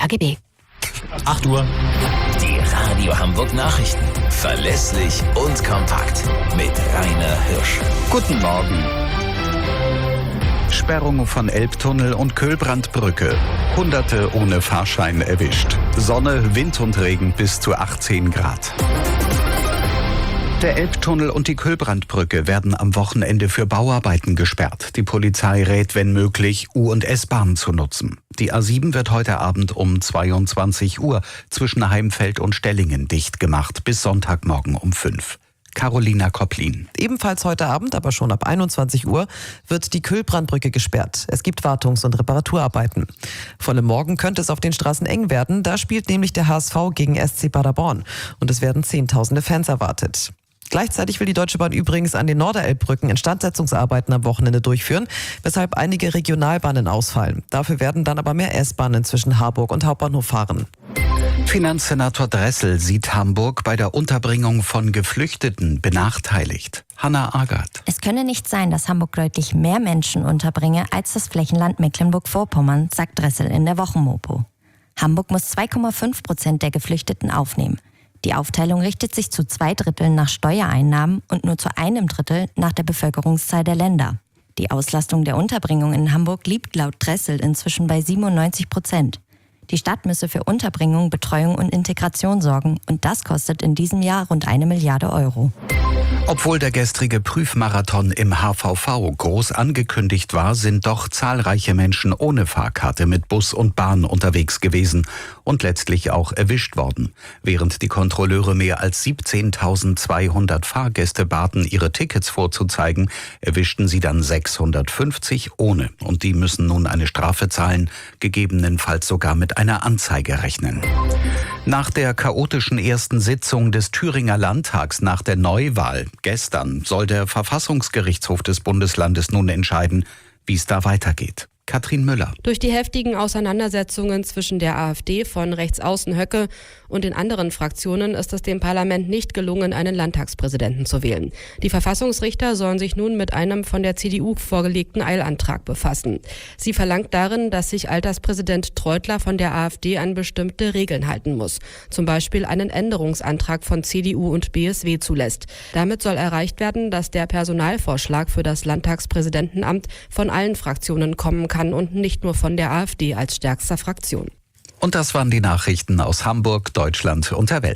RBB. 8 Uhr. Die Radio Hamburg Nachrichten. Verlässlich und kompakt. Mit Rainer Hirsch. Guten Morgen. Sperrung von Elbtunnel und Köhlbrandbrücke. Hunderte ohne Fahrschein erwischt. Sonne, Wind und Regen bis zu 18 Grad. Der Elbtunnel und die Köhlbrandbrücke werden am Wochenende für Bauarbeiten gesperrt. Die Polizei rät, wenn möglich, U- und S-Bahnen zu nutzen. Die A7 wird heute Abend um 22 Uhr zwischen Heimfeld und Stellingen dicht gemacht, bis Sonntagmorgen um 5. Carolina Kopplin. Ebenfalls heute Abend, aber schon ab 21 Uhr, wird die Köhlbrandbrücke gesperrt. Es gibt Wartungs- und Reparaturarbeiten. Vor allem morgen könnte es auf den Straßen eng werden. Da spielt nämlich der HSV gegen SC Paderborn. Und es werden Zehntausende Fans erwartet. Gleichzeitig will die Deutsche Bahn übrigens an den Norderelbbrücken Instandsetzungsarbeiten am Wochenende durchführen, weshalb einige Regionalbahnen ausfallen. Dafür werden dann aber mehr S-Bahnen zwischen Harburg und Hauptbahnhof fahren. Finanzsenator Dressel sieht Hamburg bei der Unterbringung von Geflüchteten benachteiligt. Hanna Agard. Es könne nicht sein, dass Hamburg deutlich mehr Menschen unterbringe als das Flächenland Mecklenburg-Vorpommern, sagt Dressel in der Wochenmopo. Hamburg muss 2,5% der Geflüchteten aufnehmen. Die Aufteilung richtet sich zu 2/3 nach Steuereinnahmen und nur zu 1/3 nach der Bevölkerungszahl der Länder. Die Auslastung der Unterbringung in Hamburg liegt laut Dressel inzwischen bei 97%. Die Stadt müsse für Unterbringung, Betreuung und Integration sorgen und das kostet in diesem Jahr rund 1 Milliarde Euro. Obwohl der gestrige Prüfmarathon im HVV groß angekündigt war, sind doch zahlreiche Menschen ohne Fahrkarte mit Bus und Bahn unterwegs gewesen und letztlich auch erwischt worden. Während die Kontrolleure mehr als 17.200 Fahrgäste baten, ihre Tickets vorzuzeigen, erwischten sie dann 650 ohne. Und die müssen nun eine Strafe zahlen, gegebenenfalls sogar mit einer Anzeige rechnen. Nach der chaotischen ersten Sitzung des Thüringer Landtags nach der Neuwahl gestern soll der Verfassungsgerichtshof des Bundeslandes nun entscheiden, wie es da weitergeht. Katrin Müller. Durch die heftigen Auseinandersetzungen zwischen der AfD von Rechtsaußen Höcke und den anderen Fraktionen ist es dem Parlament nicht gelungen, einen Landtagspräsidenten zu wählen. Die Verfassungsrichter sollen sich nun mit einem von der CDU vorgelegten Eilantrag befassen. Sie verlangt darin, dass sich Alterspräsident Treutler von der AfD an bestimmte Regeln halten muss. Zum Beispiel einen Änderungsantrag von CDU und BSW zulässt. Damit soll erreicht werden, dass der Personalvorschlag für das Landtagspräsidentenamt von allen Fraktionen kommen kann und nicht nur von der AfD als stärkster Fraktion. Und das waren die Nachrichten aus Hamburg, Deutschland und der Welt.